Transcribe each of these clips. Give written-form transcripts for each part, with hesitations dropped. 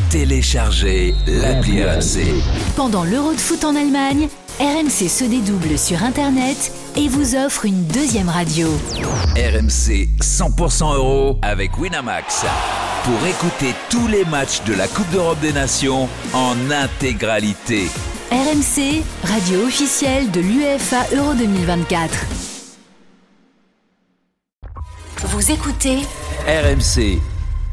Téléchargez l'appli RMC. Pendant l'Euro de foot en Allemagne, RMC se dédouble sur Internet et vous offre une deuxième radio. RMC 100% euro avec Winamax. Pour écouter tous les matchs de la Coupe d'Europe des Nations en intégralité. RMC, radio officielle de l'UEFA Euro 2024. Vous écoutez RMC.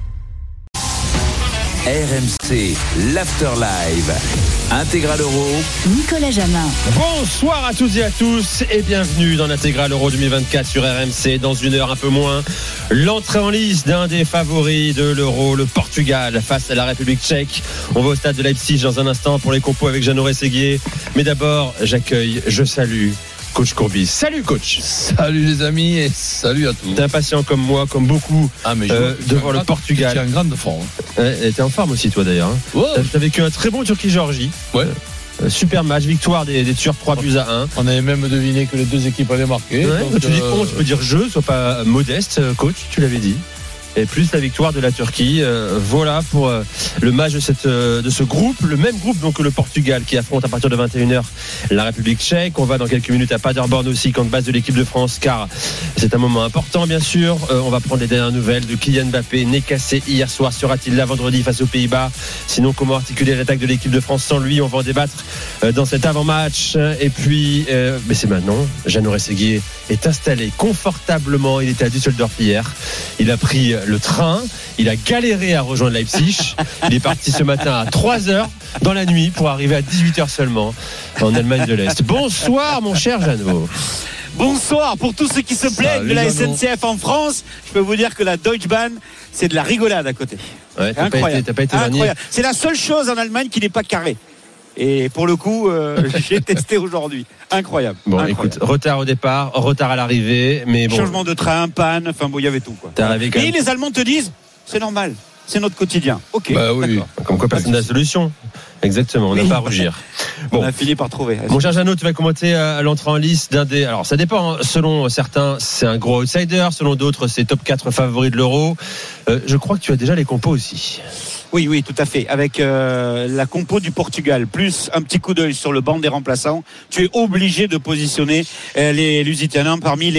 RMC, l'Afterlive, Intégral Euro, Nicolas Jamin. Bonsoir à toutes et à tous et bienvenue dans l'Intégral Euro 2024 sur RMC. Dans une heure un peu moins, l'entrée en lice d'un des favoris de l'Euro, le Portugal face à la République tchèque. On va au stade de Leipzig dans un instant pour les compos avec Jeannot Rességuier. Mais d'abord, je salue Coach Courbis. Salut coach. Salut les amis et salut à tous. T'es impatient comme moi, comme beaucoup, de voir le Portugal. Tu es en grande forme. T'es en forme aussi toi d'ailleurs. Ouais. T'as vécu un très bon Turquie-Géorgie. Ouais. Super match, victoire des Turcs 3-1. On avait même deviné que les deux équipes allaient marquer. Ouais, donc, tu dis on, tu peux dire je, sois pas modeste, coach, tu l'avais dit. Et plus la victoire de la Turquie. Voilà pour le match de ce groupe. Le même groupe donc que le Portugal qui affronte à partir de 21h la République tchèque. On va dans quelques minutes à Paderborn aussi, camp de base de l'équipe de France, car c'est un moment important bien sûr. On va prendre les dernières nouvelles de Kylian Mbappé, né cassé hier soir. Sera-t-il là vendredi face aux Pays-Bas? Sinon, comment articuler l'attaque de l'équipe de France sans lui? On va en débattre dans cet avant-match. Et puis, mais c'est maintenant. Jeannot Rességuier est installé confortablement. Il était à Düsseldorf hier. Il a pris le train, il a galéré à rejoindre Leipzig. Il est parti ce matin à 3h dans la nuit pour arriver à 18h seulement en Allemagne de l'Est. Bonsoir mon cher Jeannot. Bonsoir pour tous ceux qui se plaignent de la SNCF en France. Je peux vous dire que la Deutsche Bahn, c'est de la rigolade à côté. Ouais, t'as pas été incroyable. C'est la seule chose en Allemagne qui n'est pas carrée. Et pour le coup, j'ai testé aujourd'hui. Incroyable. Bon, incroyable. Écoute, retard au départ, retard à l'arrivée, mais bon. Changement de train, panne, enfin bon, il y avait tout quoi. Et les Allemands te disent, c'est normal, c'est notre quotidien. Ok. Bah oui. D'accord. Comme quoi personne n'a la solution. Exactement, on n'a pas à rougir. Bon. On a fini par trouver. Mon cher Jeannot, tu vas commenter l'entrée en lice d'un des. Alors ça dépend, selon certains, c'est un gros outsider, selon d'autres, c'est top 4 favoris de l'Euro. Je crois que tu as déjà les compos aussi. Oui, tout à fait. Avec la compo du Portugal, plus un petit coup d'œil sur le banc des remplaçants, tu es obligé de positionner les Lusitanos parmi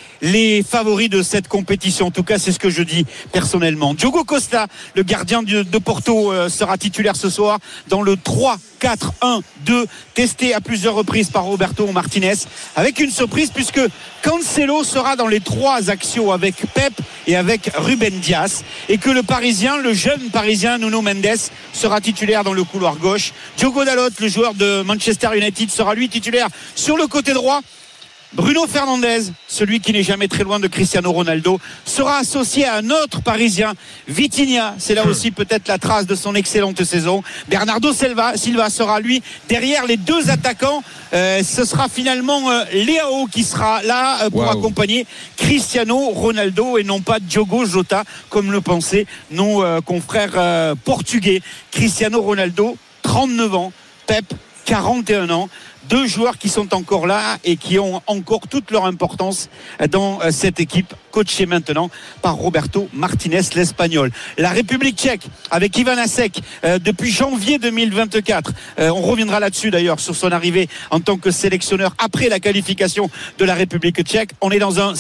les favoris de cette compétition. En tout cas, c'est ce que je dis personnellement. Diogo Costa, le gardien de Porto, sera titulaire ce soir dans le 3-4-1-2, testé à plusieurs reprises par Roberto Martinez, avec une surprise puisque Cancelo sera dans les trois axiaux avec Pep et avec Ruben Dias, et que le jeune Parisien Nuno Mendes sera titulaire dans le couloir gauche. Diogo Dalot, le joueur de Manchester United, sera lui titulaire sur le côté droit. Bruno Fernandes, celui qui n'est jamais très loin de Cristiano Ronaldo, sera associé à un autre Parisien, Vitinha. C'est là aussi peut-être la trace de son excellente saison. Bernardo Silva sera lui derrière les deux attaquants. Ce sera finalement Leao qui sera là pour accompagner Cristiano Ronaldo et non pas Diogo Jota comme le pensaient nos confrères portugais. Cristiano Ronaldo, 39 ans, Pep, 41 ans. Deux joueurs qui sont encore là et qui ont encore toute leur importance dans cette équipe coachée maintenant par Roberto Martinez, l'Espagnol. La République tchèque avec Ivan Asek depuis janvier 2024. On reviendra là-dessus d'ailleurs sur son arrivée en tant que sélectionneur après la qualification de la République tchèque. On est dans un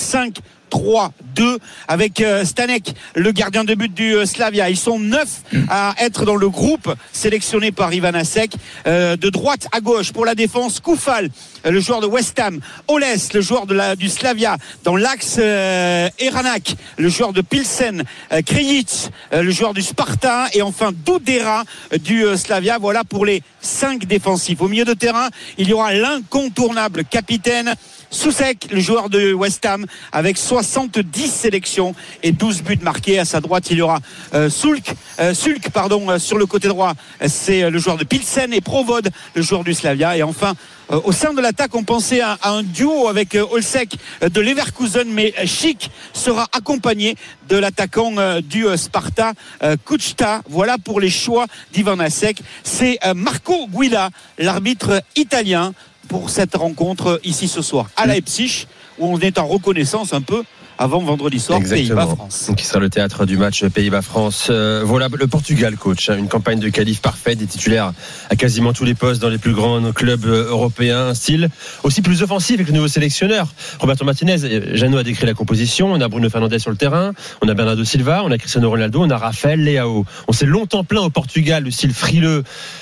5-3-2 avec Stanek, le gardien de but du Slavia. Ils sont 9 à être dans le groupe sélectionné par Ivan Asek. De droite à gauche pour la défense, Koufal, le joueur de West Ham, Oles, le joueur du Slavia, dans l'axe Eranak, le joueur de Pilsen, Krijic, le joueur du Sparta, et enfin Doudera du Slavia. Voilà pour les 5 défensifs. Au milieu de terrain, il y aura l'incontournable capitaine Soucek, le joueur de West Ham, avec 70 sélections et 12 buts marqués. À sa droite, il y aura Sulk, sur le côté droit, c'est le joueur de Pilsen, et Provod, le joueur du Slavia. Et enfin, au sein de l'attaque, on pensait à un duo avec Olsek de Leverkusen, mais Schick sera accompagné de l'attaquant du Sparta, Kuchta. Voilà pour les choix d'Ivan Asek. C'est Marco Guida, l'arbitre italien, pour cette rencontre ici ce soir à Leipzig, où on est en reconnaissance un peu avant vendredi soir, Pays-Bas-France. Qui sera le théâtre du match Pays-Bas-France. Voilà le Portugal, coach. Une campagne de qualif parfaite, des titulaires à quasiment tous les postes dans les plus grands clubs européens. Un style aussi plus offensif avec le nouveau sélectionneur Roberto Martinez. Jeannot a décrit la composition. On a Bruno Fernandes sur le terrain, on a Bernardo Silva, on a Cristiano Ronaldo, on a Rafael Leao. On s'est longtemps plaint au Portugal le style frileux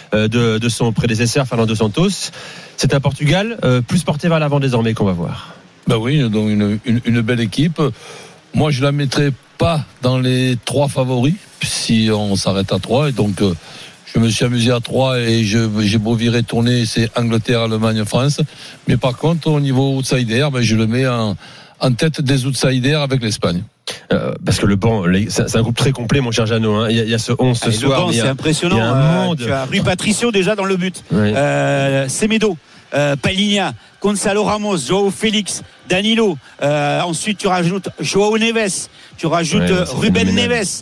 de son prédécesseur Fernando Santos. C'est un Portugal plus porté vers l'avant désormais qu'on va voir. Ben oui, donc une belle équipe. Moi, je la mettrai pas dans les 3 favoris si on s'arrête à 3. Et donc, je me suis amusé à 3 et j'ai beau virer tourner, c'est Angleterre, Allemagne, France. Mais par contre, au niveau outsider, je le mets en tête des outsiders avec l'Espagne. Parce que le banc, c'est un groupe très complet, mon cher Jeannot. Hein. Il y a ce 11 ce soir. Le banc, c'est impressionnant. Tu as Rui Patricio déjà dans le but. Oui. Semedo. Palhinha, Gonçalo Ramos, João Félix, Danilo. Ensuite, tu rajoutes João Neves, tu rajoutes Ruben Neves.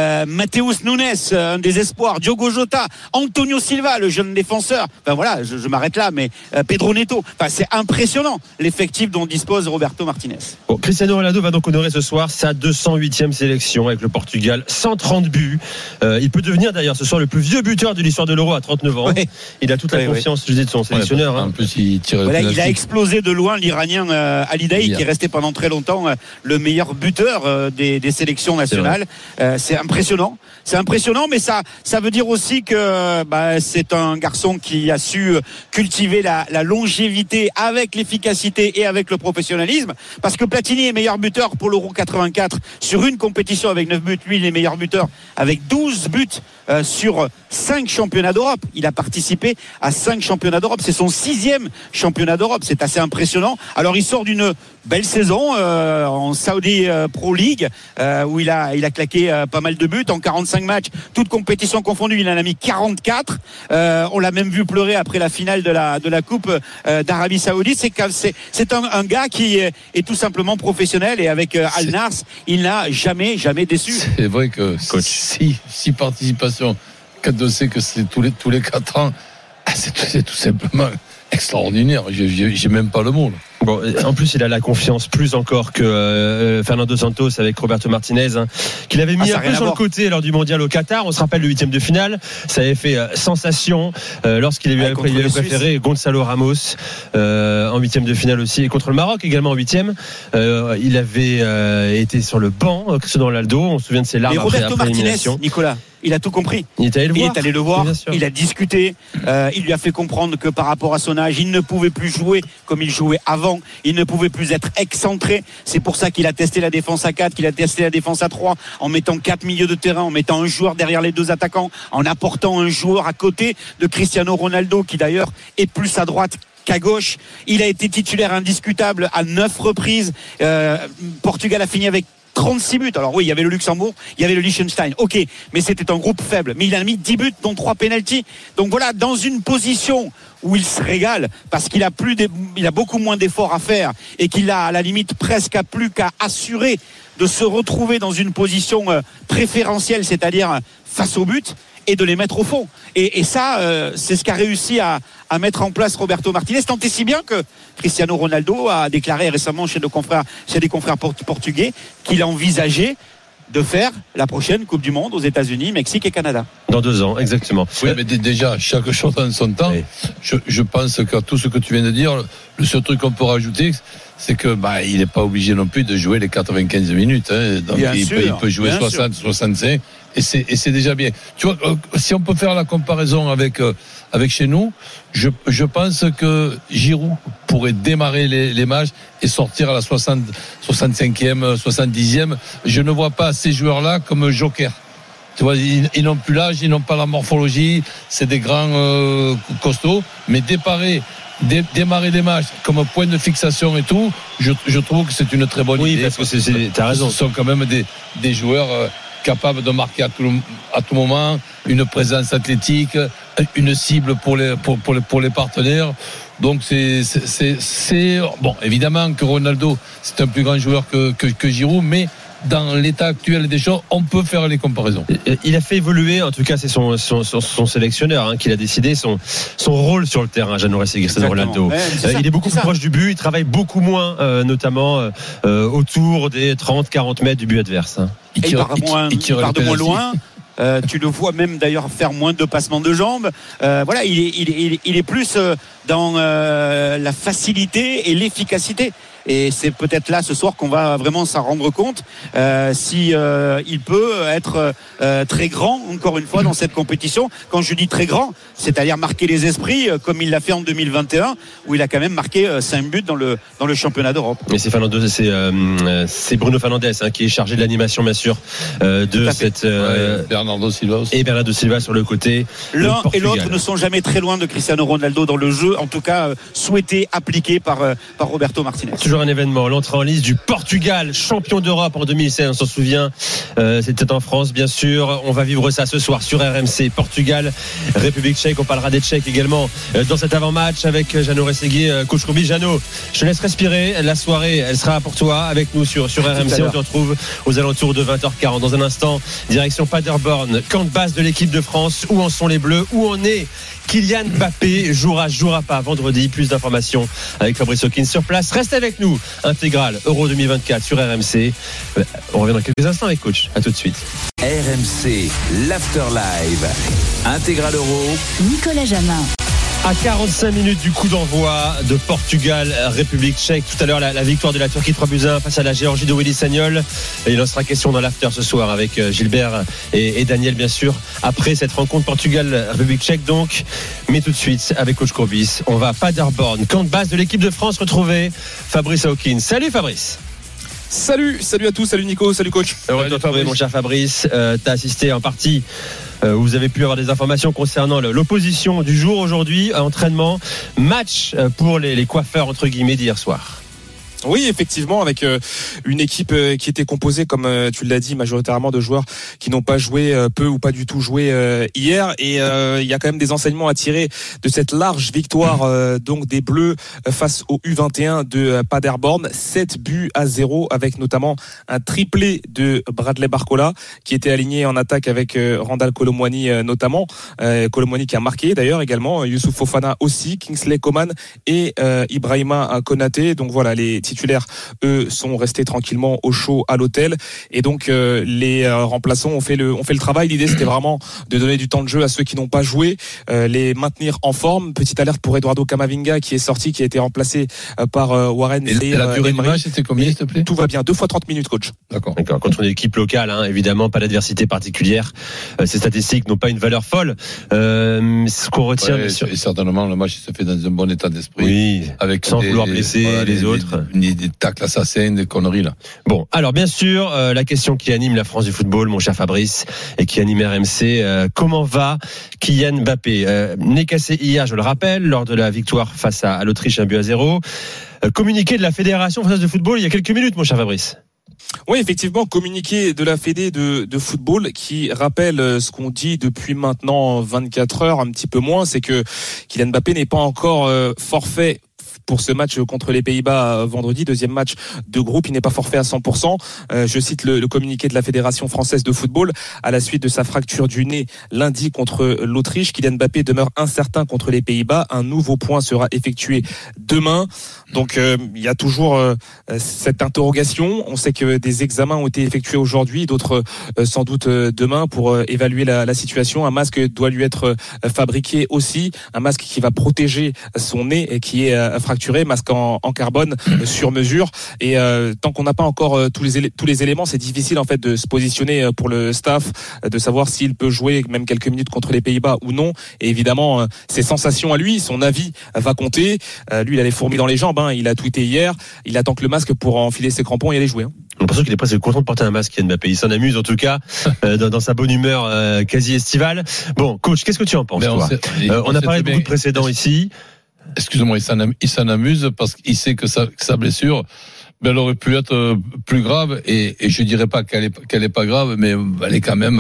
Mateus Nunes, un des espoirs, Diogo Jota, Antonio Silva, le jeune défenseur. Enfin voilà, je m'arrête là, mais Pedro Neto. Enfin, c'est impressionnant l'effectif dont dispose Roberto Martinez. Bon, Cristiano Ronaldo va donc honorer ce soir sa 208e sélection avec le Portugal, 130 buts. Il peut devenir d'ailleurs ce soir le plus vieux buteur de l'histoire de l'Euro à 39 ans. Oui. Il a toute la confiance, je dis, de son sélectionneur. En plus, il a explosé de loin l'Iranien Ali Daei, qui est resté pendant très longtemps le meilleur buteur des sélections nationales. C'est impressionnant, mais ça veut dire aussi que c'est un garçon qui a su cultiver la longévité avec l'efficacité et avec le professionnalisme, parce que Platini est meilleur buteur pour l'Euro 84 sur une compétition avec 9 buts, lui il est meilleur buteur avec 12 buts sur 5 championnats d'Europe. Il a participé à 5 championnats d'Europe, c'est son 6e championnat d'Europe, c'est assez impressionnant. Alors il sort d'une belle saison en Saudi Pro League où il a claqué pas mal de buts en 45 matchs, toutes compétitions confondues. Il en a mis 44. On l'a même vu pleurer après la finale de la Coupe d'Arabie Saoudite. C'est un gars qui est tout simplement professionnel, et avec Al Nassr, il n'a jamais déçu. C'est vrai que 6 participations, quand on sait que c'est tous les 4 ans, c'est tout simplement extraordinaire. J'ai même pas le mot là. Bon, en plus, il a la confiance plus encore que Fernando Santos avec Roberto Martinez, qu'il avait mis un peu sur le côté lors du mondial au Qatar. On se rappelle le 8e de finale, ça avait fait sensation lorsqu'il avait préféré Gonçalo Ramos en 8e de finale aussi, et contre le Maroc également en 8e. Il avait été sur le banc, Cristiano Ronaldo, on se souvient de ses larmes. Mais Roberto Martinez, Nicolas, il a tout compris. Il est allé le voir, il a discuté, il lui a fait comprendre que par rapport à son âge, il ne pouvait plus jouer comme il jouait avant. Il ne pouvait plus être excentré. C'est pour ça qu'il a testé la défense à 4, qu'il a testé la défense à 3, en mettant 4 milieux de terrain, en mettant un joueur derrière les 2 attaquants, en apportant un joueur à côté de Cristiano Ronaldo, qui d'ailleurs est plus à droite qu'à gauche. Il a été titulaire indiscutable à 9 reprises. Portugal a fini avec 36 buts. Alors oui, il y avait le Luxembourg, il y avait le Liechtenstein. Ok, mais c'était un groupe faible. Mais il a mis 10 buts, dont 3 pénaltys. Donc voilà, dans une position où il se régale, parce qu'il a beaucoup moins d'efforts à faire, et qu'il a à la limite presque plus qu'à assurer de se retrouver dans une position préférentielle, c'est-à-dire face au but, et de les mettre au fond. Et ça, c'est ce qu'a réussi à mettre en place Roberto Martinez, tant et si bien que Cristiano Ronaldo a déclaré récemment chez des confrères portugais qu'il a envisagé de faire la prochaine Coupe du Monde aux États-Unis, Mexique et Canada. Dans 2 ans, exactement. Oui, mais déjà, chaque chose en son temps. Oui. Je pense que tout ce que tu viens de dire, le seul truc qu'on peut rajouter, c'est que il n'est pas obligé non plus de jouer les 95 minutes. Hein. Donc il peut jouer 60, 65. Et c'est déjà bien. Tu vois, si on peut faire la comparaison avec chez nous, je pense que Giroud pourrait démarrer les matchs et sortir à la 65e, 70e. Je ne vois pas ces joueurs-là comme joker. Tu vois, ils n'ont plus l'âge, ils n'ont pas la morphologie. C'est des grands costauds, mais démarrer des matchs comme point de fixation et tout, je trouve que c'est une très bonne idée. Oui, parce que t'as raison. Ce sont quand même des joueurs capable de marquer à tout moment, une présence athlétique, une cible pour les partenaires. Donc c'est bon, évidemment que Ronaldo c'est un plus grand joueur que Giroud, mais dans l'état actuel des choses, on peut faire les comparaisons. Il a fait évoluer, en tout cas c'est son sélectionneur qui a décidé son rôle sur le terrain, Jeannot Cristiano Ronaldo. Ouais, il est beaucoup plus proche du but, il travaille beaucoup moins notamment autour des 30-40 mètres du but adverse. Il part de moins loin. Tu le vois même d'ailleurs faire moins de passements de jambes. Voilà, il est plus dans la facilité et l'efficacité. Et c'est peut-être là ce soir qu'on va vraiment s'en rendre compte si il peut être très grand encore une fois dans cette compétition. Quand je dis très grand, c'est-à-dire marquer les esprits comme il l'a fait en 2021 où il a quand même marqué 5 buts dans le championnat d'Europe. Et c'est Bruno Fernandes qui est chargé de l'animation bien sûr de cette Bernardo Silva aussi. Et Bernardo Silva sur le côté. L'un et l'autre ne sont jamais très loin de Cristiano Ronaldo dans le jeu, en tout cas souhaité, appliqué par Roberto Martinez. Toujours un événement, l'entrée en liste du Portugal, champion d'Europe en 2016, on s'en souvient, c'était en France bien sûr. On va vivre ça ce soir sur RMC. Portugal, République tchèque, on parlera des Tchèques également dans cet avant-match avec Jeannot Rességuier, coach Roubi. Jeannot, je te laisse respirer, la soirée elle sera pour toi avec nous sur RMC. On te retrouve aux alentours de 20h40. Dans un instant, direction Paderborn, camp de base de l'équipe de France. Où en sont les Bleus, où en est Kylian Mbappé, jouera pas vendredi. Plus d'informations avec Fabrice Hawkins sur place. Reste avec nous, intégrale Euro 2024 sur RMC. On revient dans quelques instants avec coach. À tout de suite. RMC, l'Afterlive, intégrale Euro. Nicolas Jamin. À 45 minutes du coup d'envoi de Portugal, République tchèque. Tout à l'heure, la victoire de la Turquie 3-1 face à la Géorgie de Willy Sagnol. Et il en sera question dans l'after ce soir avec Gilbert et Daniel, bien sûr. Après cette rencontre Portugal-République tchèque, donc. Mais tout de suite, avec coach Courbis, on va à Paderborn, camp de base de l'équipe de France, retrouver Fabrice Hawkins. Salut Fabrice. Salut à tous, salut Nico, salut coach. Heureux de te retrouver mon cher Fabrice. T'as assisté en partie. Vous avez pu avoir des informations concernant l'opposition du jour aujourd'hui, entraînement, match pour les coiffeurs entre guillemets d'hier soir. Oui, effectivement, avec une équipe qui était composée, comme tu l'as dit, majoritairement de joueurs qui n'ont pas joué, peu ou pas du tout joué hier. Et il y a quand même des enseignements à tirer de cette large victoire donc des Bleus face au U21 de Paderborn, 7-0, avec notamment un triplé de Bradley Barcola qui était aligné en attaque avec Randal Kolo Muani notamment. Kolo Muani qui a marqué d'ailleurs également, Youssouf Fofana aussi, Kingsley Coman et Ibrahima Konaté. Donc voilà, les titulaires, eux, sont restés tranquillement au chaud à l'hôtel. Et donc, les remplaçants ont fait le travail. L'idée, c'était vraiment de donner du temps de jeu à ceux qui n'ont pas joué, les maintenir en forme. Petite alerte pour Eduardo Camavinga qui est sorti, qui a été remplacé par Warren. Et la durée du match, c'était combien, s'il te plaît ? Tout va bien. 2 fois 30 minutes, coach. D'accord. Contre une équipe locale, évidemment, pas d'adversité particulière. Ces statistiques n'ont pas une valeur folle. Ce qu'on retient, bien sûr. Et certainement, le match se fait dans un bon état d'esprit. Oui. Avec sans vouloir blesser les autres. Des tacles assassins, des conneries là. Bon, alors bien sûr, la question qui anime la France du football, mon cher Fabrice, et qui anime RMC, comment va Kylian Mbappé, né cassé hier, je le rappelle, lors de la victoire face à l'Autriche 1-0. Communiqué de la Fédération française de football il y a quelques minutes, mon cher Fabrice. Oui, effectivement, communiqué de la Fédé de football qui rappelle ce qu'on dit depuis maintenant 24 heures, un petit peu moins, c'est que Kylian Mbappé n'est pas encore forfait pour ce match contre les Pays-Bas vendredi, deuxième match de groupe. Il n'est pas forfait à 100%. Je cite le communiqué de la Fédération française de football. À la suite de sa fracture du nez lundi contre l'Autriche, Kylian Mbappé demeure incertain contre les Pays-Bas. Un nouveau point sera effectué demain. Donc il y a toujours cette interrogation. On sait que des examens ont été effectués aujourd'hui, d'autres sans doute demain pour évaluer la situation. Un masque doit lui être fabriqué aussi, un masque qui va protéger son nez et qui est fracturé, masque en carbone sur mesure. Et tant qu'on n'a pas encore tous les éléments, c'est difficile en fait de se positionner pour le staff, de savoir s'il peut jouer même quelques minutes contre les Pays-Bas ou non. Et évidemment, ses sensations à lui, son avis va compter. Lui, il a les fourmis dans les jambes. Il a tweeté hier. Il attend que le masque pour enfiler ses crampons et aller jouer. J'ai l'impression qu'il est presque content de porter un masque, Kylian Mbappé. Il s'en amuse en tout cas dans sa bonne humeur quasi estivale. Bon, coach, qu'est-ce que tu en penses, toi ? On a parlé de beaucoup de précédents ici. Excuse-moi, il s'en amuse parce qu'il sait que sa blessure, elle aurait pu être plus grave et je dirais pas qu'elle est pas grave, mais elle est quand même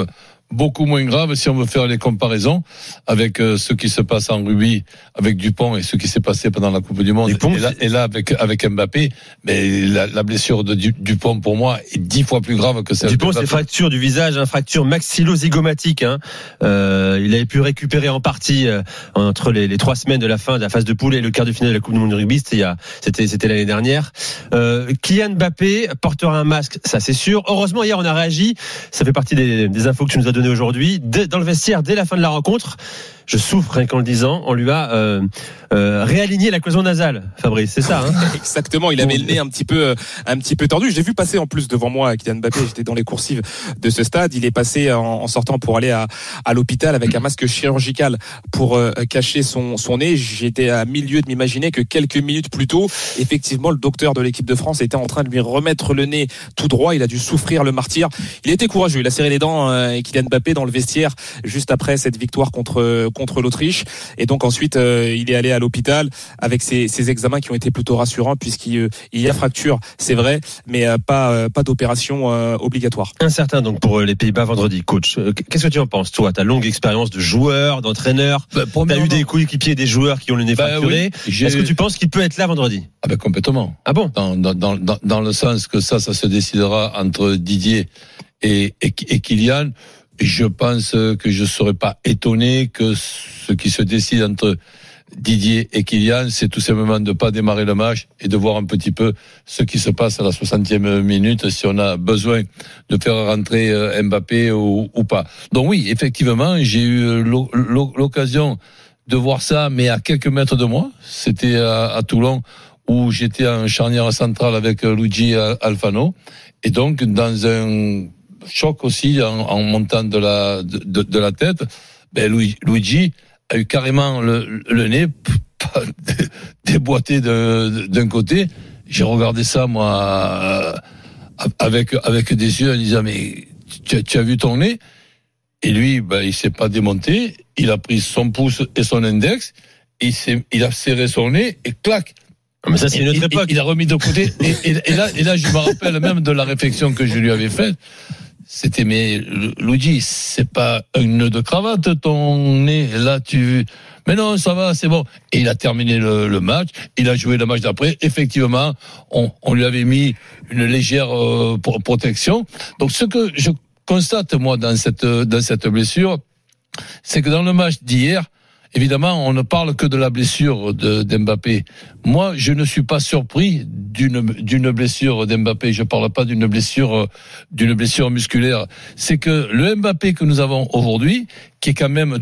beaucoup moins grave si on veut faire les comparaisons avec ce qui se passe en rugby avec Dupont et ce qui s'est passé pendant la Coupe du Monde. Et là avec Mbappé, mais la blessure de Dupont pour moi est 10 fois plus grave que celle de Mbappé. Dupont, c'est fracture du visage, fracture maxillo-zygomatique. Il avait pu récupérer en partie entre les 3 semaines de la fin de la phase de poule et le quart de finale de la Coupe du Monde de rugby. C'était l'année dernière. Kylian Mbappé portera un masque, ça c'est sûr. Heureusement, hier on a réagi. Ça fait partie des infos que tu nous as données aujourd'hui. Dans le vestiaire, dès la fin de la rencontre, je souffre rien qu'en le disant, on lui a réaligné la cloison nasale, Fabrice, c'est ça, hein? Exactement, il avait le nez un petit peu tordu. Je l'ai vu passer en plus devant moi, Kylian Mbappé, j'étais dans les coursives de ce stade. Il est passé en sortant pour aller à l'hôpital avec un masque chirurgical pour cacher son nez. J'étais à milieu de m'imaginer que quelques minutes plus tôt, effectivement, le docteur de l'équipe de France était en train de lui remettre le nez tout droit. Il a dû souffrir le martyre. Il était courageux, il a serré les dents, Kylian Mbappé, dans le vestiaire juste après cette victoire contre l'Autriche, et donc ensuite il est allé à l'hôpital avec ses examens qui ont été plutôt rassurants, puisqu'il y a fracture, c'est vrai, mais pas d'opération obligatoire. Incertain donc pour les Pays-Bas vendredi. Coach, qu'est-ce que tu en penses, toi? Ta longue expérience de joueur, d'entraîneur, t'as eu des coéquipiers, des joueurs qui ont le nez fracturé. Oui, est-ce que tu penses qu'il peut être là vendredi? Complètement. Ah bon? Dans le sens que ça se décidera entre Didier et Kylian. Je pense que je ne serais pas étonné que ce qui se décide entre Didier et Kylian, c'est tout simplement de ne pas démarrer le match et de voir un petit peu ce qui se passe à la 60e minute, si on a besoin de faire rentrer Mbappé ou pas. Donc oui, effectivement, j'ai eu l'occasion de voir ça, mais à quelques mètres de moi. C'était à Toulon, où j'étais en charnière centrale avec Luigi Alfano. Et donc, dans un choc aussi en montant de la tête, Luigi a eu carrément le nez déboîté d'un côté. J'ai regardé ça moi avec des yeux en disant mais tu as vu ton nez? Et lui il s'est pas démonté, il a pris son pouce et son index, il a serré son nez et clac. Mais ça, c'est une autre époque. Il a remis de côté. Et là, je me rappelle même de la réflexion que je lui avais faite. C'était, mais Luigi, c'est pas un nœud de cravate, ton nez. Là, mais non, ça va, c'est bon. Et il a terminé le match. Il a joué le match d'après. Effectivement, on lui avait mis une légère protection. Donc, ce que je constate, moi, dans cette blessure, c'est que dans le match d'hier, évidemment, on ne parle que de la blessure d'Mbappé. Moi, je ne suis pas surpris d'une blessure d'Mbappé. Je parle pas d'une blessure musculaire. C'est que le Mbappé que nous avons aujourd'hui, qui est quand même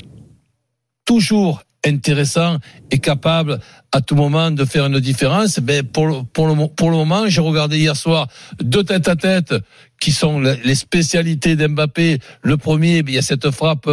toujours intéressant et capable à tout moment de faire une différence, pour le moment, j'ai regardé hier soir 2 tête-à-tête qui sont les spécialités d'Mbappé. Le premier, il y a cette frappe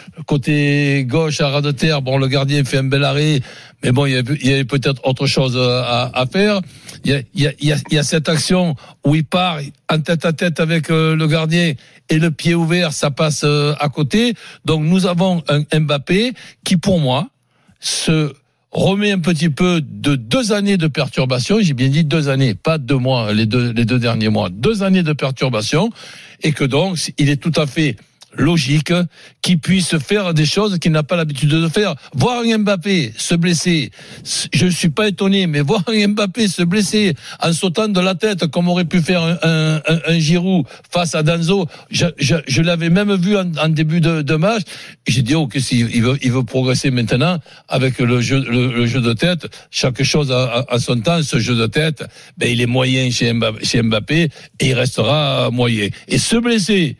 côté gauche à ras de terre. Bon, le gardien fait un bel arrêt, mais bon, il y avait peut-être autre chose à faire. Il y a cette action où il part en tête-à-tête avec le gardien et le pied ouvert, ça passe à côté. Donc nous avons un Mbappé qui, pour moi, se remet un petit peu de 2 années de perturbation. J'ai bien dit 2 années, pas 2 mois, les deux derniers mois. 2 années de perturbation, et que donc il est tout à fait logique qu'il puisse faire des choses qu'il n'a pas l'habitude de faire. Voir un Mbappé se blesser, je ne suis pas étonné, mais voir un Mbappé se blesser en sautant de la tête comme aurait pu faire un Giroud face à Danzo, je l'avais même vu en début de match. J'ai dit ok, il veut progresser maintenant avec le jeu de tête. Chaque chose à son temps. Ce jeu de tête, il est moyen chez Mbappé et il restera moyen. Et se blesser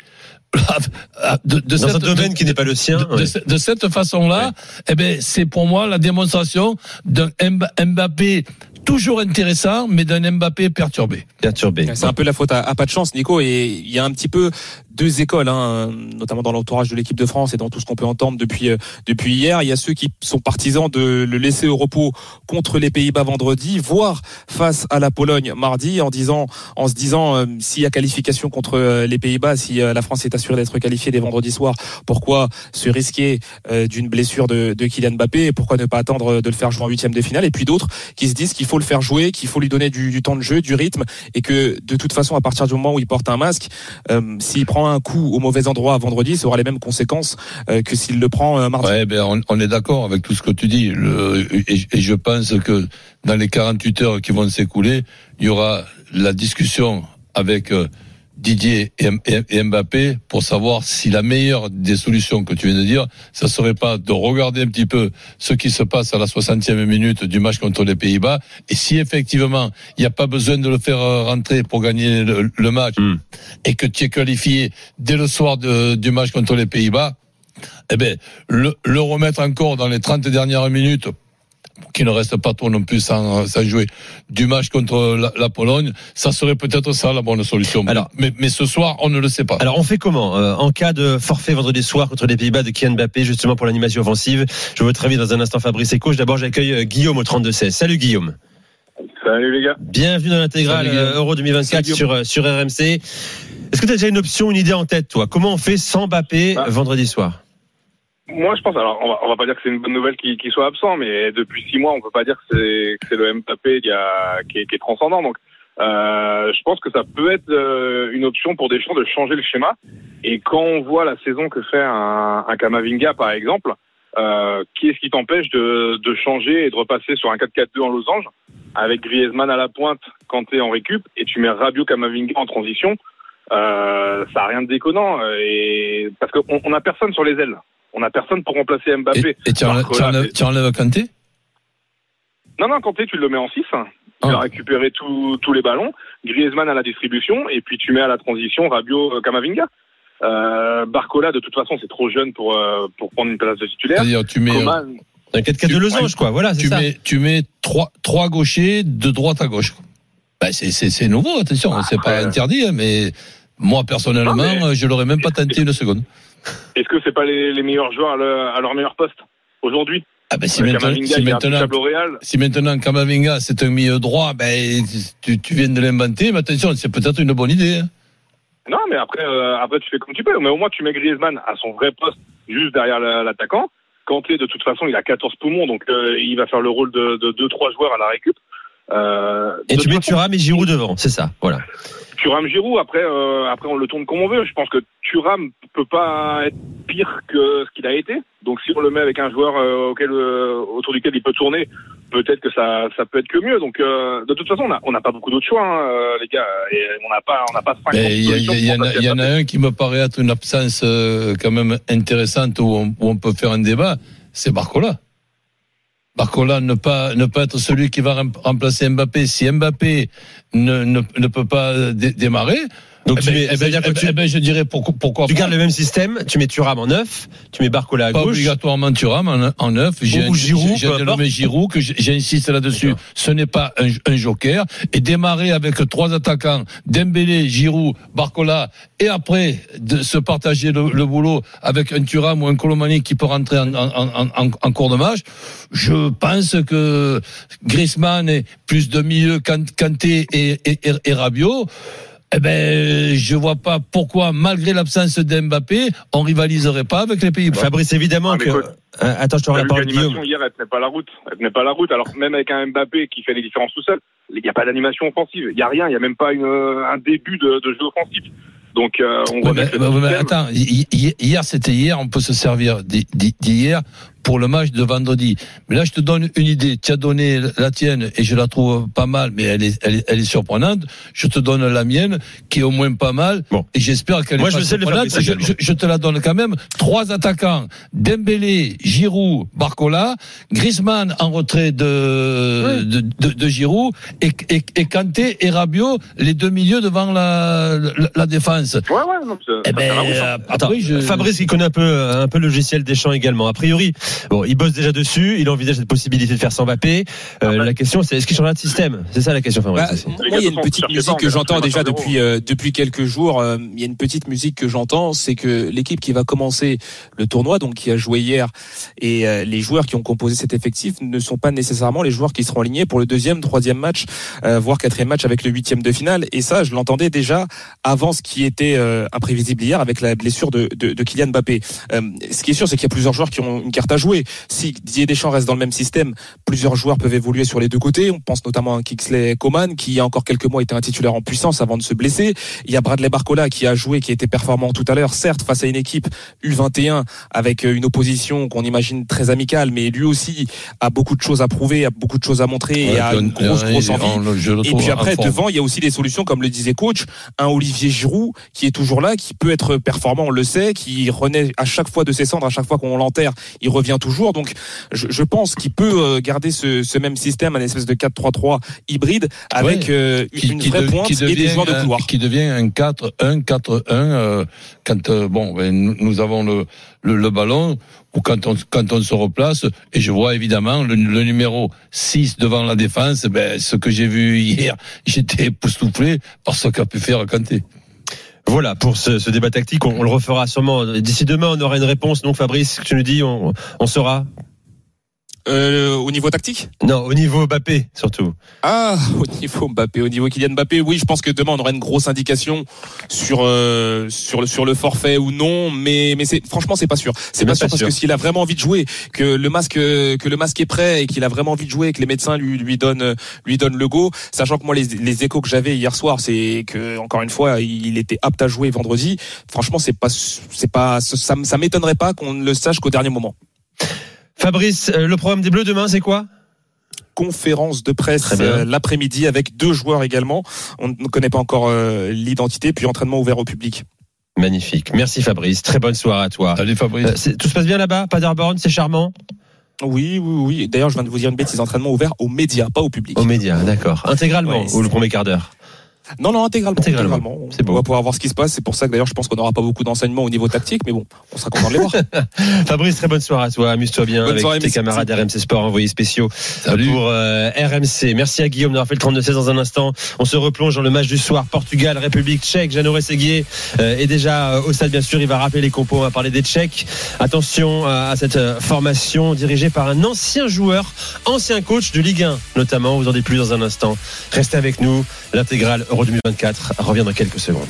dans un domaine qui n'est pas le sien, de cette façon-là, c'est pour moi la démonstration d'un Mbappé toujours intéressant, mais d'un Mbappé perturbé. C'est un peu la faute à pas de chance, Nico, et il y a un petit peu 2 écoles, notamment dans l'entourage de l'équipe de France et dans tout ce qu'on peut entendre depuis hier. Il y a ceux qui sont partisans de le laisser au repos contre les Pays-Bas vendredi, voire face à la Pologne mardi, en se disant s'il y a qualification contre les Pays-Bas, si la France est assurée d'être qualifiée dès vendredi soir, pourquoi se risquer d'une blessure de Kylian Mbappé, et pourquoi ne pas attendre de le faire jouer en 8e de finale. Et puis d'autres qui se disent qu'il faut le faire jouer, qu'il faut lui donner du temps de jeu, du rythme, et que de toute façon, à partir du moment où il porte un masque, s'il prend prend un coup au mauvais endroit vendredi, ça aura les mêmes conséquences que s'il le prend mardi. Ouais, on est d'accord avec tout ce que tu dis. Et je pense que dans les 48 heures qui vont s'écouler, il y aura la discussion avec Didier et Mbappé pour savoir si la meilleure des solutions que tu viens de dire, ça serait pas de regarder un petit peu ce qui se passe à la 60e minute du match contre les Pays-Bas, et si effectivement il n'y a pas besoin de le faire rentrer pour gagner le match, et que tu es qualifié dès le soir du match contre les Pays-Bas, eh ben le remettre encore dans les 30 dernières minutes, qui ne reste pas trop non plus sans jouer, du match contre la Pologne, ça serait peut-être ça la bonne solution. Alors, mais ce soir, on ne le sait pas. Alors, on fait comment en cas de forfait vendredi soir contre les Pays-Bas de Kylian Mbappé, justement pour l'animation offensive? Je veux très vite dans un instant Fabrice et coach. D'abord, j'accueille Guillaume au 32-16. Salut Guillaume. Salut les gars. Bienvenue dans l'intégrale Euro 2024 sur RMC. Est-ce que tu as déjà une option, une idée en tête, toi? Comment on fait sans Mbappé vendredi soir? Moi, je pense, alors, on va pas dire que c'est une bonne nouvelle qu'il soit absent, mais depuis 6 mois, on peut pas dire que c'est le Mbappé qui est transcendant. Donc, je pense que ça peut être une option pour Deschamps de changer le schéma. Et quand on voit la saison que fait un Camavinga, par exemple, qui est-ce qui t'empêche de changer et de repasser sur un 4-4-2 en losange avec Griezmann à la pointe quand t'es en récup et tu mets Rabiot, Camavinga en transition? Ça a rien de déconnant, et parce qu'on a personne sur les ailes. On a personne pour remplacer Mbappé. Et tu enlèves Kanté? Non, Kanté, tu le mets en 6. Tu vas récupérer tous les ballons. Griezmann à la distribution. Et puis tu mets à la transition Rabiot, Camavinga. Barcola, de toute façon, c'est trop jeune pour prendre une place de titulaire. C'est-à-dire, tu mets un 4-4 de losange, quoi. Voilà, c'est ça. Tu mets trois gauchers de droite à gauche. Ben, c'est nouveau, attention. C'est pas interdit, mais moi, personnellement, je l'aurais même pas tenté une seconde. Est-ce que c'est pas les meilleurs joueurs à leur meilleur poste aujourd'hui? Ah ben si maintenant Camavinga c'est un milieu droit, ben tu viens de l'inventer, mais attention, c'est peut-être une bonne idée. Hein. Non, mais après tu fais comme tu peux, mais au moins tu mets Griezmann à son vrai poste, juste derrière l'attaquant. Kanté, de toute façon, il a 14 poumons, donc il va faire le rôle de 2-3 joueurs à la récup. Et tu mets Thuram et Giroud devant, c'est ça, voilà. Thuram, Giroud, après on le tourne comme on veut. Je pense que Thuram peut pas être pire que ce qu'il a été. Donc si on le met avec un joueur autour duquel il peut tourner, peut-être que ça peut être que mieux. Donc de toute façon, on n'a pas beaucoup d'autres choix, les gars. Et on n'a pas 50 solutions. Il y en a un qui me paraît être une absence quand même intéressante où on peut faire un débat, c'est Barcola. Barcola ne pas être celui qui va remplacer Mbappé. Si Mbappé ne peut pas démarrer, donc je dirais pourquoi tu gardes le même système, tu mets Thuram en 9, tu mets Barcola à pas gauche. Obligatoirement Thuram en 9. J'ai Giroud, que j'insiste là-dessus. D'accord. Ce n'est pas un joker. Et démarrer avec 3 attaquants, Dembélé, Giroud, Barcola, et après de se partager le boulot avec un Thuram ou un Colomani qui peut rentrer en cours de match. Je pense que Griezmann est plus de milieu Kanté et Rabiot. Eh ben, je vois pas pourquoi, malgré l'absence d'Mbappé, on rivaliserait pas avec les Pays-Bas. Fabrice, évidemment attends, je te rends la parole, Guillaume. Hier, elle tenait pas la route. Alors, même avec un Mbappé qui fait les différences tout seul, il n'y a pas d'animation offensive. Il n'y a rien. Il n'y a même pas un début de jeu offensif. Donc, on voit mais attends, hier, c'était hier, on peut se servir d'hier pour le match de vendredi. Mais là, je te donne une idée. Tu as donné la tienne et je la trouve pas mal, mais elle est surprenante. Je te donne la mienne, qui est au moins pas mal. Bon. Et j'espère qu'elle est pas surprenante. Je te la donne quand même. 3 attaquants. Dembélé, Giroud, Barcola, Griezmann en retrait de Giroud et Kanté et Rabiot, les 2 milieux devant la défense. Ouais, non, attends, Fabrice, il connaît un peu le logiciel Deschamps également. A priori, bon, il bosse déjà dessus, il envisage cette possibilité de faire sans Mbappé. La question, c'est est-ce qu'il changera de système? C'est ça la question, Fabrice. Moi, il y a une petite musique que j'entends déjà depuis quelques jours. Il y a une petite musique que j'entends, c'est que l'équipe qui va commencer le tournoi, donc qui a joué hier les joueurs qui ont composé cet effectif ne sont pas nécessairement les joueurs qui seront alignés pour le 2e, 3e match, voire 4e match avec le 8e de finale. Et ça, je l'entendais déjà avant ce qui était imprévisible hier avec la blessure de Kylian Mbappé. Ce qui est sûr, c'est qu'il y a plusieurs joueurs qui ont une carte à jouer. Si Didier Deschamps reste dans le même système, plusieurs joueurs peuvent évoluer sur les deux côtés. On pense notamment à Kingsley Coman, qui il y a encore quelques mois était un titulaire en puissance avant de se blesser. Il y a Bradley Barcola qui a joué, qui a été performant tout à l'heure, certes face à une équipe U21 avec une opposition qu'on imagine très amicale, mais lui aussi a beaucoup de choses à prouver, a beaucoup de choses à montrer et a une grosse envie. Et puis après, devant, il y a aussi des solutions, comme le disait coach, un Olivier Giroud qui est toujours là, qui peut être performant, on le sait, qui renaît à chaque fois de ses cendres, à chaque fois qu'on l'enterre, il revient toujours. Donc, je pense qu'il peut garder ce même système, un espèce de 4-3-3 hybride avec une vraie pointe et des joueurs de couloir. Qui devient un 4-1-4-1 quand nous avons le ballon ou quand on se replace, et je vois évidemment le numéro 6 devant la défense. Ce que j'ai vu hier, j'étais époustouflé par ce qu'a pu faire Kanté. Voilà pour ce débat tactique, on le refera sûrement d'ici demain. On aura une réponse. Donc Fabrice, tu nous dis, on saura. Au niveau tactique ? Non, au niveau Mbappé surtout. Ah, au niveau Mbappé, au niveau Kylian Mbappé, oui, je pense que demain on aura une grosse indication sur le forfait ou non, mais franchement c'est pas sûr. C'est pas sûr parce que s'il a vraiment envie de jouer, que le masque est prêt et qu'il a vraiment envie de jouer, et que les médecins lui donnent le go, sachant que moi les échos que j'avais hier soir, c'est que encore une fois il était apte à jouer vendredi. Franchement ça m'étonnerait pas qu'on ne le sache qu'au dernier moment. Fabrice, le programme des Bleus demain, c'est quoi ? Conférence de presse l'après-midi avec 2 joueurs également. On ne connaît pas encore l'identité, puis entraînement ouvert au public. Magnifique. Merci Fabrice. Très bonne soirée à toi. Salut Fabrice. Tout se passe bien là-bas ? Paderborn, c'est charmant ? Oui. D'ailleurs, je viens de vous dire une bêtise, entraînement ouvert aux médias, pas au public. Aux médias, d'accord. Intégralement ou le premier quart d'heure ? Non, intégralement. C'est beau. On va pouvoir voir ce qui se passe. C'est pour ça que d'ailleurs, je pense qu'on n'aura pas beaucoup d'enseignements au niveau tactique, mais bon, on sera content de les voir. Fabrice, très bonne soirée à toi. Amuse-toi bien avec tes camarades RMC Sport, envoyés spéciaux pour RMC. Merci à Guillaume d'avoir fait le 32-16 dans un instant. On se replonge dans le match du soir. Portugal, République tchèque. Jeannot Rességuier est déjà au stade, bien sûr. Il va rappeler les compos. On va parler des Tchèques. Attention à cette formation dirigée par un ancien joueur, ancien coach de Ligue 1 notamment. Vous en dites plus dans un instant. Restez avec nous. L'intégrale Euro 2024 revient dans quelques secondes.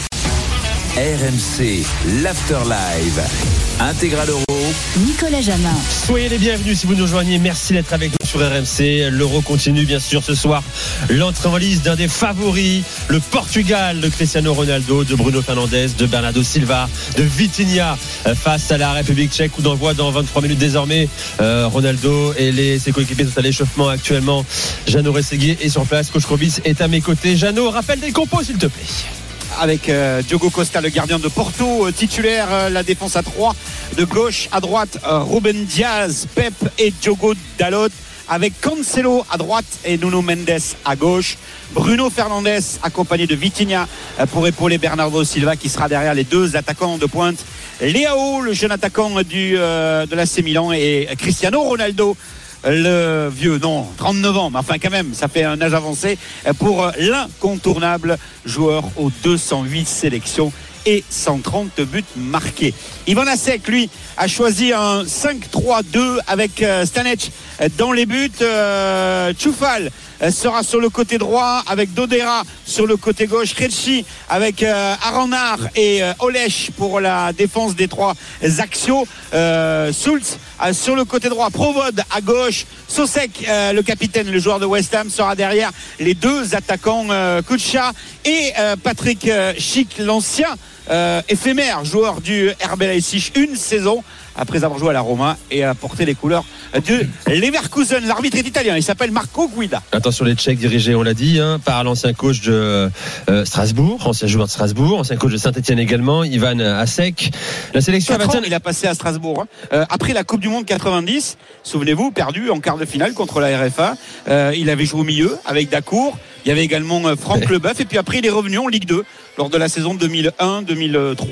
RMC, l'Afterlive, Intégral Euro. Nicolas Jamin. Soyez les bienvenus si vous nous rejoignez. Merci d'être avec nous sur RMC. L'Euro continue bien sûr ce soir. L'entrée en liste d'un des favoris, le Portugal de Cristiano Ronaldo, de Bruno Fernandes, de Bernardo Silva, de Vitinha face à la République tchèque. Coup d'envoi dans 23 minutes désormais. Ronaldo et ses coéquipiers sont à l'échauffement actuellement. Jeannot Rességuier est sur place. Coach Krobis est à mes côtés. Jeannot, rappelle des compos s'il te plaît. Avec Diogo Costa, le gardien de Porto, titulaire, la défense à 3, de gauche à droite, Ruben Diaz, Pep et Diogo Dalot, avec Cancelo à droite et Nuno Mendes à gauche, Bruno Fernandes accompagné de Vitinha pour épauler Bernardo Silva qui sera derrière les 2 attaquants de pointe, Leao, le jeune attaquant de l'AC Milan, et Cristiano Ronaldo, le vieux, 39 ans, mais enfin quand même, ça fait un âge avancé pour l'incontournable joueur aux 208 sélections et 130 buts marqués. Ivan Asek, lui, a choisi un 5-3-2 avec Stanec dans les buts. Choufal sera sur le côté droit avec Dodera sur le côté gauche, Krejci avec Aranar et Olech pour la défense des 3 axiaux, Schultz sur le côté droit, Provod à gauche, Sosek, le capitaine, le joueur de West Ham, sera derrière les 2 attaquants, Kutsha et Patrick Schick, l'ancien éphémère joueur du RB Leipzig, une saison après avoir joué à la Roma et a porté les couleurs de Leverkusen. L'arbitre est italien, il s'appelle Marco Guida. Attention, les Tchèques dirigés, on l'a dit, par l'ancien coach de Strasbourg, ancien joueur de Strasbourg, ancien coach de Saint-Etienne également, Ivan Asek. La sélection 4 ans, il a passé à Strasbourg après la Coupe du Monde 90, souvenez-vous, perdu en quart de finale contre la RFA. Il avait joué au milieu avec Dacour. Il y avait également Franck Leboeuf, et puis après il est revenu en Ligue 2 lors de la saison 2001-2003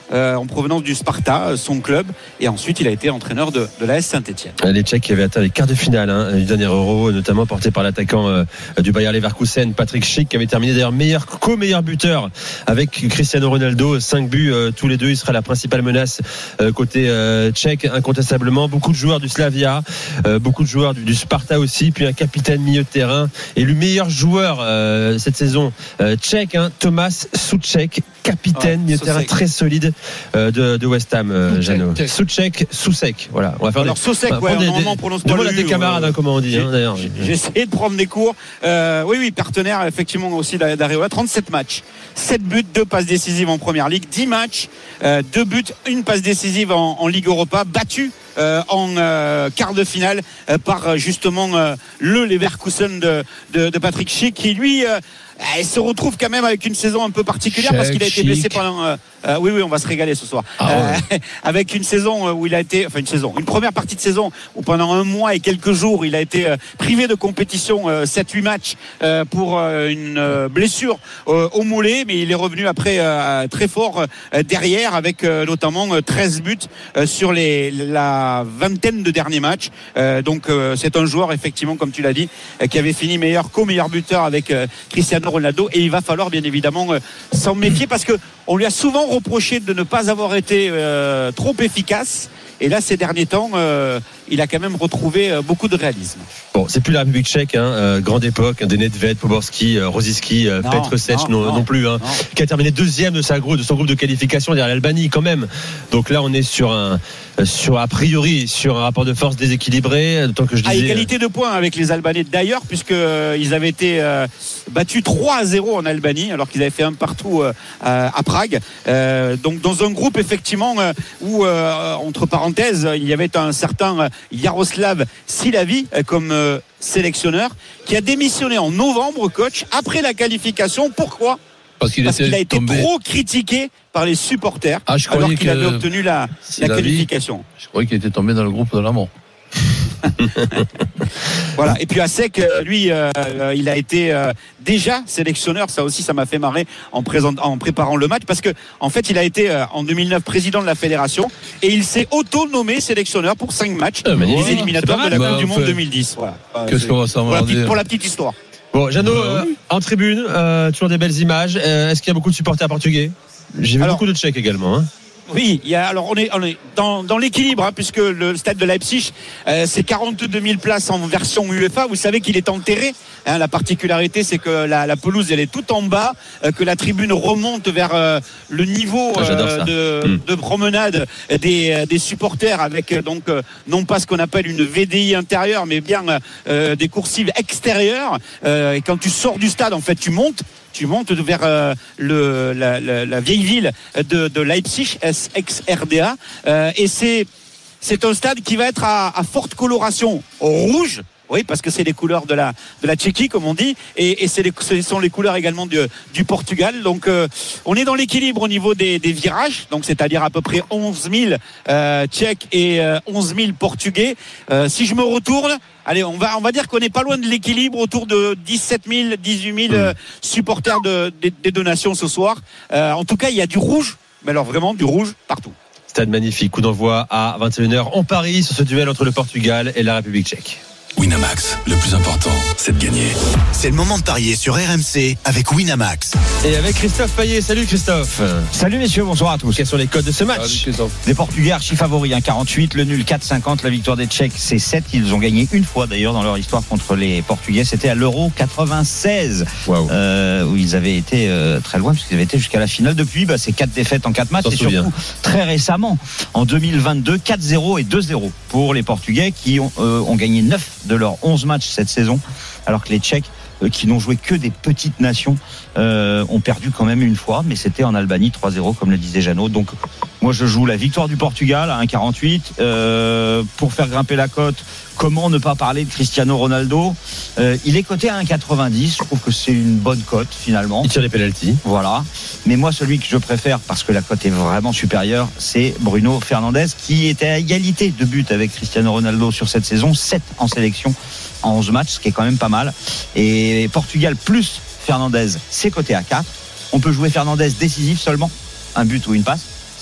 en provenance du Sparta, son club, et ensuite il a été entraîneur de l'AS Saint-Etienne. Les Tchèques qui avaient atteint les quarts de finale du dernier Euro, notamment porté par l'attaquant du Bayer Leverkusen, Patrick Schick, qui avait terminé d'ailleurs meilleur buteur avec Cristiano Ronaldo, 5 buts tous les deux. Il sera la principale menace côté tchèque, incontestablement. Beaucoup de joueurs du Slavia, beaucoup de joueurs du Sparta aussi, puis un capitaine milieu de terrain élu meilleur joueur cette saison tchèque, Tomáš Souček, capitaine milieu de terrain très solide de West Ham, Jeannot. Souček, voilà. On va faire Souček, normalement on prononce pas. Demande à tes camarades comment on dit, d'ailleurs. J'ai essayé de prendre des cours. Oui, partenaire effectivement aussi d'Areola. 37 matchs, 7 buts, 2 passes décisives en première ligue, 10 matchs, 2 buts, 1 passe décisive en Ligue Europa, battu en quart de finale par justement le Leverkusen de Patrick Schick, qui lui se retrouve quand même avec une saison un peu particulière parce qu'il a été blessé pendant oui on va se régaler ce soir avec une saison où il a été une première partie de saison où pendant un mois et quelques jours il a été privé de compétition, 7-8 matchs pour une blessure au mollet, mais il est revenu après très fort derrière avec notamment 13 buts sur la vingtaine de derniers matchs, donc c'est un joueur effectivement comme tu l'as dit qui avait fini meilleur buteur avec Cristiano Ronaldo, et il va falloir bien évidemment s'en méfier parce que on lui a souvent reproché de ne pas avoir été trop efficace, et là ces derniers temps il a quand même retrouvé beaucoup de réalisme. Bon, c'est plus la République tchèque, grande époque, des Nedved, Poborski, Rosicky, Petr Sech non plus, qui a terminé deuxième de son groupe de qualification derrière l'Albanie quand même. Donc là on est sur un rapport de force déséquilibré, tant que je disais égalité de points avec les Albanais d'ailleurs, puisque ils avaient été battus 3-0 en Albanie alors qu'ils avaient fait un partout à Prague, donc dans un groupe effectivement où entre parenthèses il y avait un certain Jaroslav Silavi comme sélectionneur qui a démissionné en novembre, coach, après la qualification. Pourquoi ? Parce qu'il a été trop critiqué par les supporters alors qu'il avait obtenu la qualification. Je croyais qu'il était tombé dans le groupe de la mort. Voilà. Et puis Asek, lui, il a été déjà sélectionneur. Ça aussi, ça m'a fait marrer en préparant le match, parce que en fait, il a été en 2009 président de la fédération et il s'est auto-nommé sélectionneur pour 5 matchs des éliminatoires de la Coupe du Monde 2010. Voilà. Qu'est-ce qu'on va savoir pour la petite histoire. Bon, Jeannot, en tribune, toujours des belles images. Est-ce qu'il y a beaucoup de supporters portugais ? J'ai vu beaucoup de Tchèques également. Oui, on est dans l'équilibre, puisque le stade de Leipzig, c'est 42 000 places en version UEFA. Vous savez qu'il est enterré. La particularité, c'est que la pelouse, elle est tout en bas, que la tribune remonte vers le niveau de promenade des supporters, avec donc non pas ce qu'on appelle une VDI intérieure, mais bien des coursives extérieures. Et quand tu sors du stade, en fait, tu montes vers la vieille ville de Leipzig, ex-RDA, et c'est un stade qui va être à forte coloration rouge. Oui, parce que c'est les couleurs de la Tchéquie, comme on dit, et ce sont les couleurs également du Portugal. Donc, on est dans l'équilibre au niveau des virages, donc c'est-à-dire à peu près 11 000 Tchèques et 11 000 Portugais. Si je me retourne, allez, on va dire qu'on n'est pas loin de l'équilibre, autour de 17 000, 18 000 supporters des deux nations ce soir. En tout cas, il y a du rouge, mais alors vraiment du rouge partout. Stade magnifique, coup d'envoi à 21h en Paris sur ce duel entre le Portugal et la République tchèque. Winamax, le plus important, c'est de gagner. C'est le moment de parier sur RMC avec Winamax. Et avec Christophe Payet. Salut Christophe. Salut messieurs, bonsoir à tous. Quels sont les codes de ce match ? Les Portugais archi favoris, 1,48, le nul 4,50, la victoire des Tchèques c'est 7. Ils ont gagné une fois d'ailleurs dans leur histoire contre les Portugais, c'était à l'Euro 96, où ils avaient été très loin, puisqu'ils avaient été jusqu'à la finale. Depuis, c'est 4 défaites en 4 matchs, et surtout très récemment, en 2022, 4-0 et 2-0 pour les Portugais qui ont gagné 9 de leurs 11 matchs cette saison, alors que les Tchèques, qui n'ont joué que des petites nations, ont perdu quand même une fois, mais c'était en Albanie 3-0 comme le disait Jeannot. Donc moi je joue la victoire du Portugal à 1,48. Pour faire grimper la cote, comment ne pas parler de Cristiano Ronaldo ? Il est coté à 1,90. Je trouve que c'est une bonne cote finalement. Il tire les pénaltys. Voilà. Mais moi celui que je préfère, parce que la cote est vraiment supérieure, c'est Bruno Fernandes, qui était à égalité de buts avec Cristiano Ronaldo sur cette saison, 7 en sélection en 11 matchs, ce qui est quand même pas mal. Et Portugal plus Fernandes, c'est coté à 4. On peut jouer Fernandes décisif seulement, un but ou une passe,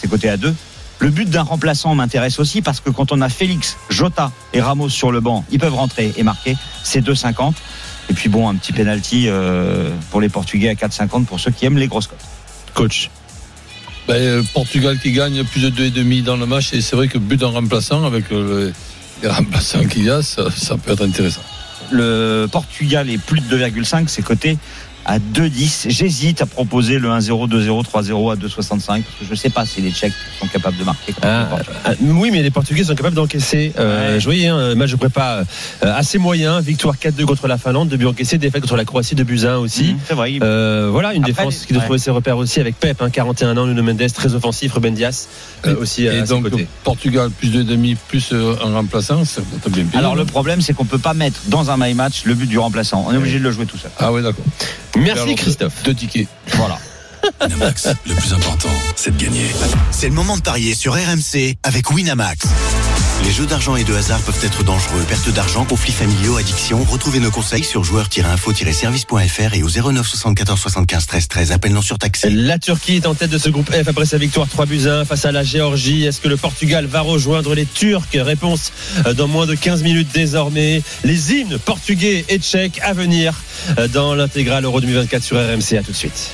c'est coté à 2. Le but d'un remplaçant m'intéresse aussi parce que quand on a Félix, Jota et Ramos sur le banc, ils peuvent rentrer et marquer, c'est 2,50. Et puis bon, un petit penalty pour les Portugais à 4,50 pour ceux qui aiment les grosses cotes. Coach. Portugal qui gagne plus de 2,5 dans le match, et c'est vrai que but d'un remplaçant avec les remplaçants qu'il y a, ça peut être intéressant. Le Portugal est plus de 2,5, c'est coté à 2,10. J'hésite à proposer le 1-0, 2-0, 3-0 à 2,65 parce que je ne sais pas si les Tchèques sont capables de marquer. Oui, mais les Portugais sont capables d'encaisser. Je voyais un match de prépa assez moyen. Victoire 4-2 contre la Finlande, 2 buts encaissés, défaite contre la Croatie, 2 buts 1 aussi. C'est vrai. Voilà, une défense qui doit trouver ses repères aussi avec Pep, 41 ans, Nuno Mendes, très offensif, Ruben Dias aussi à donc, ses côtés. Portugal plus 2,5 plus un remplaçant, ça peut bien. Alors le problème, c'est qu'on ne peut pas mettre dans un my match le but du remplaçant. On est obligé de le jouer tout seul. Ah oui, d'accord. Merci Christophe. 2 tickets. Voilà. Winamax, le plus important, c'est de gagner. C'est le moment de parier sur RMC avec Winamax. Les jeux d'argent et de hasard peuvent être dangereux. Perte d'argent, conflits familiaux, addiction. Retrouvez nos conseils sur joueurs-info-service.fr et au 09 74 75 13 13. Appel non surtaxé. La Turquie est en tête de ce groupe F après sa victoire 3 buts 1 face à la Géorgie. Est-ce que le Portugal va rejoindre les Turcs? Réponse dans moins de 15 minutes désormais. Les hymnes portugais et tchèques à venir dans l'intégrale Euro 2024 sur RMC. À tout de suite.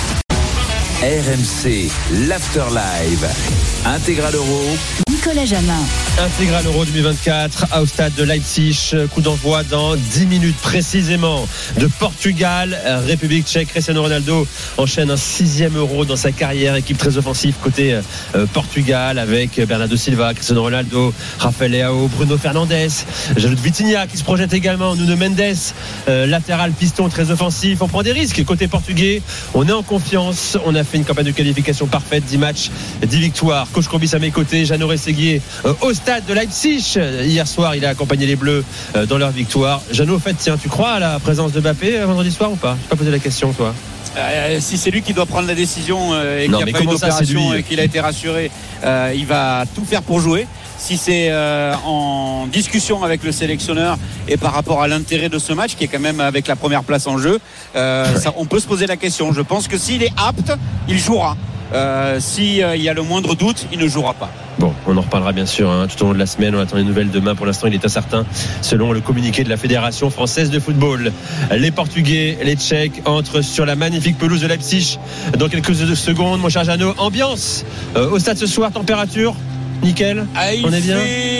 RMC, l'Afterlive. Intégral Euro. Nicolas Jamin. Intégral Euro 2024 au stade de Leipzig. Coup d'envoi dans 10 minutes précisément de Portugal. République tchèque. Cristiano Ronaldo enchaîne un 6e Euro dans sa carrière. Équipe très offensive côté Portugal avec Bernardo Silva, Cristiano Ronaldo, Rafael Leao, Bruno Fernandes. J'ajoute Vitinha qui se projette également. Nuno Mendes, latéral piston très offensif. On prend des risques côté portugais. On est en confiance. On a fait une campagne de qualification parfaite, 10 matchs, 10 victoires. Coach Courbis à mes côtés, Jeannot Rességuier au stade de Leipzig. Hier soir, il a accompagné les Bleus dans leur victoire. Jeannot, au fait, tiens, tu crois à la présence de Mbappé vendredi soir ou pas? Je n'ai pas posé la question, toi. Si c'est lui qui doit prendre la décision et qu'il n'y a pas eu d'opération et qu'il a été rassuré, il va tout faire pour jouer. Si c'est en discussion avec le sélectionneur et par rapport à l'intérêt de ce match qui est quand même avec la première place en jeu, ça, on peut se poser la question. Je pense que s'il est apte, il jouera. S'il y a le moindre doute, il ne jouera pas. Bon, on en reparlera bien sûr tout au long de la semaine. On attend les nouvelles demain. Pour l'instant, il est incertain selon le communiqué de la Fédération française de football. Les Portugais, les Tchèques entrent sur la magnifique pelouse de Leipzig dans quelques secondes. Mon cher Jeannot, ambiance au stade ce soir, température nickel, on est bien.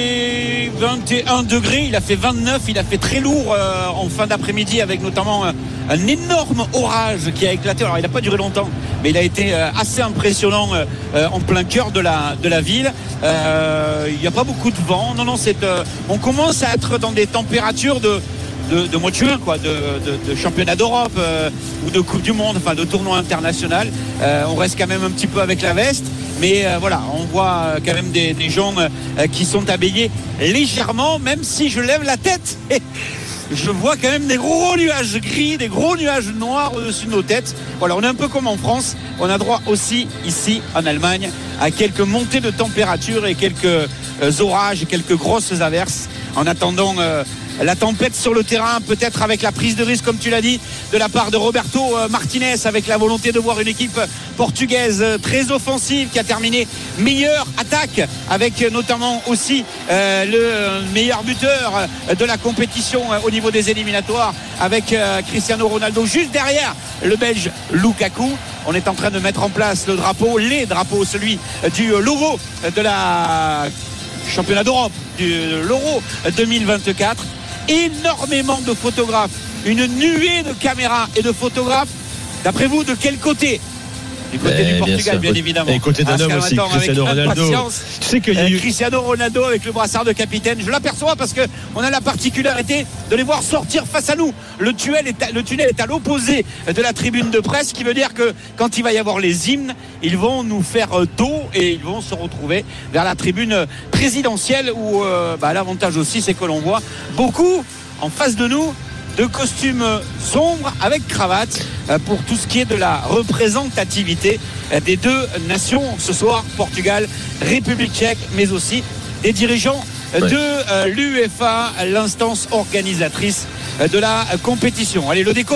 Il fait 21 degrés, il a fait 29, il a fait très lourd en fin d'après-midi avec notamment un énorme orage qui a éclaté. Alors il n'a pas duré longtemps, mais il a été assez impressionnant en plein cœur de la ville. Il n'y a pas beaucoup de vent. Non, on commence à être dans des températures de mois de juin, quoi, de championnat d'Europe ou de Coupe du Monde, enfin de tournoi international. On reste quand même un petit peu avec la veste. Mais voilà, on voit quand même des gens qui sont habillés légèrement, même si je lève la tête. Je vois quand même des gros nuages gris, des gros nuages noirs au-dessus de nos têtes. Voilà, on est un peu comme en France. On a droit aussi, ici, en Allemagne, à quelques montées de température et quelques orages, quelques grosses averses. En attendant la tempête sur le terrain, peut-être avec la prise de risque, comme tu l'as dit, de la part de Roberto Martinez, avec la volonté de voir une équipe portugaise très offensive qui a terminé meilleure attaque, avec notamment aussi le meilleur buteur de la compétition au niveau des éliminatoires, avec Cristiano Ronaldo juste derrière le Belge Lukaku. On est en train de mettre en place les drapeaux, celui du logo de la championnat d'Europe, de l'Euro 2024. Énormément de photographes, une nuée de caméras et de photographes. D'après vous, de quel côté? Du côté du Portugal, bien évidemment. Et côté d'un homme aussi, Cristiano Ronaldo. Tu sais qu'il y a eu Cristiano Ronaldo avec le brassard de capitaine. Je l'aperçois parce que on a la particularité de les voir sortir face à nous. Le tunnel est à l'opposé de la tribune de presse, ce qui veut dire que quand il va y avoir les hymnes, ils vont nous faire dos et ils vont se retrouver vers la tribune présidentielle où l'avantage aussi, c'est que l'on voit beaucoup en face de nous de costumes sombres avec cravate pour tout ce qui est de la représentativité des deux nations ce soir, Portugal, République tchèque, mais aussi des dirigeants de l'UEFA, l'instance organisatrice de la compétition. Allez, le décompte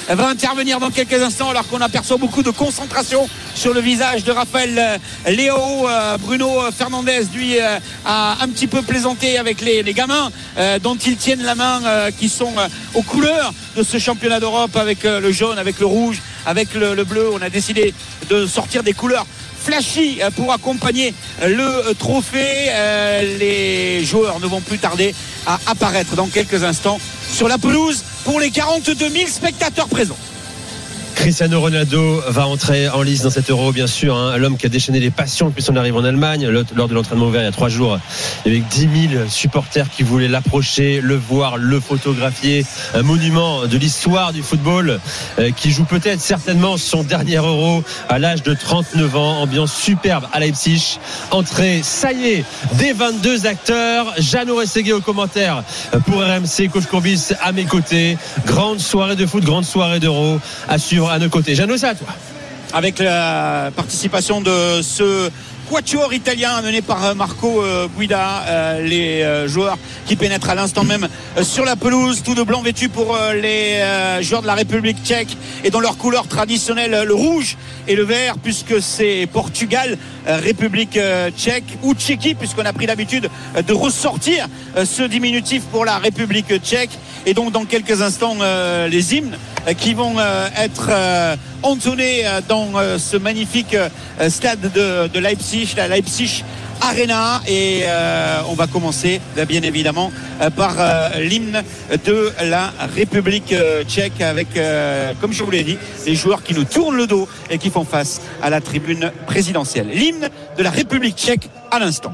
va intervenir dans quelques instants, alors qu'on aperçoit beaucoup de concentration sur le visage de Raphaël Léao. Bruno Fernandez, lui, a un petit peu plaisanté avec les gamins dont ils tiennent la main, qui sont aux couleurs de ce championnat d'Europe, avec le jaune, avec le rouge, avec le bleu. On a décidé de sortir des couleurs flashy pour accompagner le trophée. Les joueurs ne vont plus tarder à apparaître dans quelques instants sur la pelouse pour les 42 000 spectateurs présents. Cristiano Ronaldo va entrer en lice dans cet Euro, bien sûr, hein, l'homme qui a déchaîné les passions depuis son arrivée en Allemagne. Lors de l'entraînement ouvert il y a 3 jours, il y avait 10 000 supporters qui voulaient l'approcher, le voir, le photographier. Un monument de l'histoire du football, qui joue peut-être certainement son dernier Euro à l'âge de 39 ans. Ambiance superbe à Leipzig. Entrée, ça y est, des 22 acteurs. Jeannot Rességuier au commentaire pour RMC, coach Courbis à mes côtés. Grande soirée de foot, grande soirée d'Euro à suivre à nos côtés. Jeannot, c'est à toi. Avec la participation de ce quatuor italien mené par Marco Guida, les joueurs qui pénètrent à l'instant même sur la pelouse, tout de blanc vêtu pour les joueurs de la République tchèque, et dans leur couleur traditionnelle, le rouge et le vert, puisque c'est Portugal, République tchèque, ou Tchéquie, puisqu'on a pris l'habitude de ressortir ce diminutif pour la République tchèque. Et donc dans quelques instants, les hymnes qui vont être entonnés dans ce magnifique stade de Leipzig, la Leipzig Arena. Et on va commencer bien évidemment par l'hymne de la République tchèque, avec, comme je vous l'ai dit, les joueurs qui nous tournent le dos et qui font face à la tribune présidentielle. L'hymne de la République tchèque à l'instant.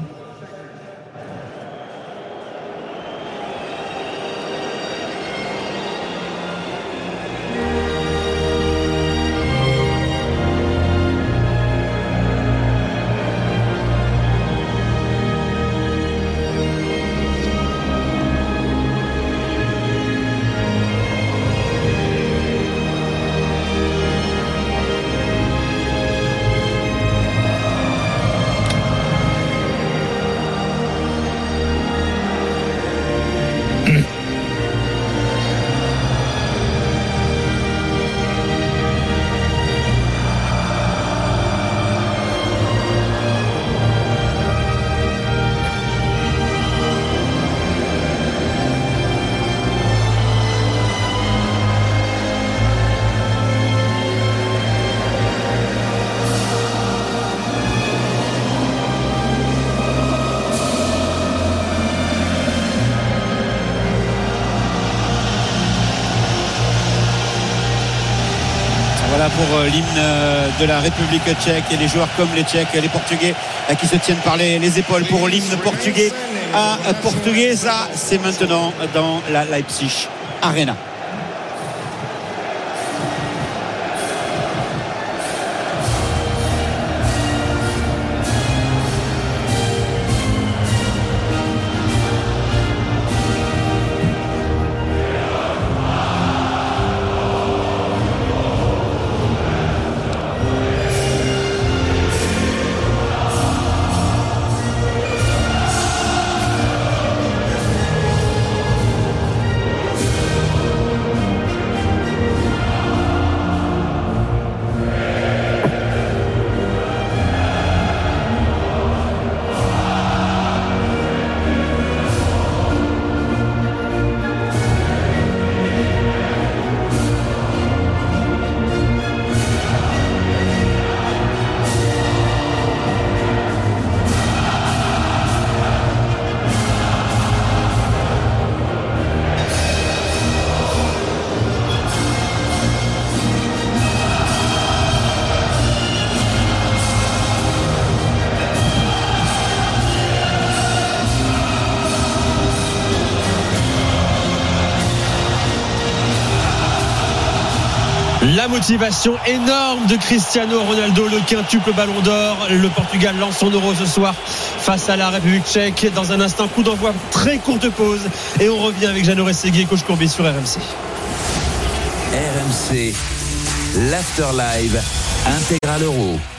Pour l'hymne de la République tchèque, et les joueurs comme les Tchèques, les Portugais qui se tiennent par les épaules pour l'hymne portugais à Portuguesa. C'est maintenant dans la Leipzig Arena. La motivation énorme de Cristiano Ronaldo, le quintuple ballon d'or. Le Portugal lance son Euro ce soir face à la République tchèque. Dans un instant, coup d'envoi, très courte pause, et on revient avec Jeannot Rességuier, coach Courbis sur RMC. RMC, l'After Live, Intégral Euro.